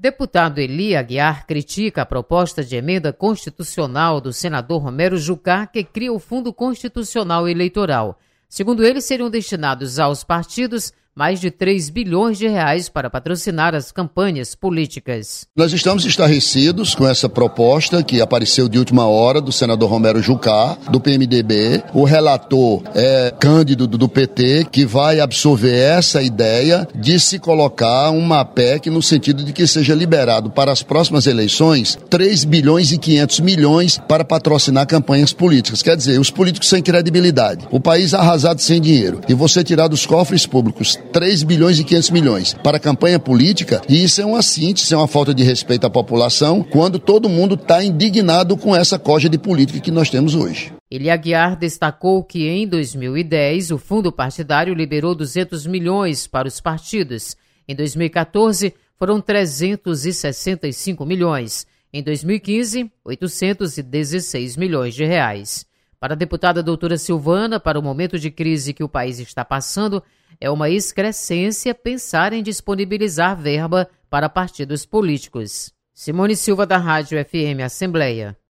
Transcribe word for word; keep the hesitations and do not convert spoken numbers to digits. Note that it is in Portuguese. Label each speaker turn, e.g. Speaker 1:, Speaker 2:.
Speaker 1: Deputado Eli Aguiar critica a proposta de emenda constitucional do senador Romero Jucá, que cria o Fundo Constitucional Eleitoral. Segundo ele, seriam destinados aos partidos mais de três bilhões de reais para patrocinar as campanhas políticas.
Speaker 2: Nós estamos estarrecidos com essa proposta que apareceu de última hora do senador Romero Jucá, do P M D B. O relator é Cândido do P T, que vai absorver essa ideia de se colocar uma P E C no sentido de que seja liberado para as próximas eleições três bilhões e quinhentos milhões para patrocinar campanhas políticas. Quer dizer, os políticos sem credibilidade, o país arrasado sem dinheiro, e você tirar dos cofres públicos três bilhões e quinhentos milhões para a campanha política, e isso é uma síntese, é uma falta de respeito à população, quando todo mundo está indignado com essa coja de política que nós temos hoje.
Speaker 1: Eli Aguiar destacou que em dois mil e dez o fundo partidário liberou duzentos milhões para os partidos. Em dois mil e catorze foram trezentos e sessenta e cinco milhões. Em dois mil e quinze, oitocentos e dezesseis milhões de reais. Para a deputada doutora Silvana, para o momento de crise que o país está passando, é uma excrescência pensar em disponibilizar verba para partidos políticos. Simone Silva, da Rádio F M Assembleia.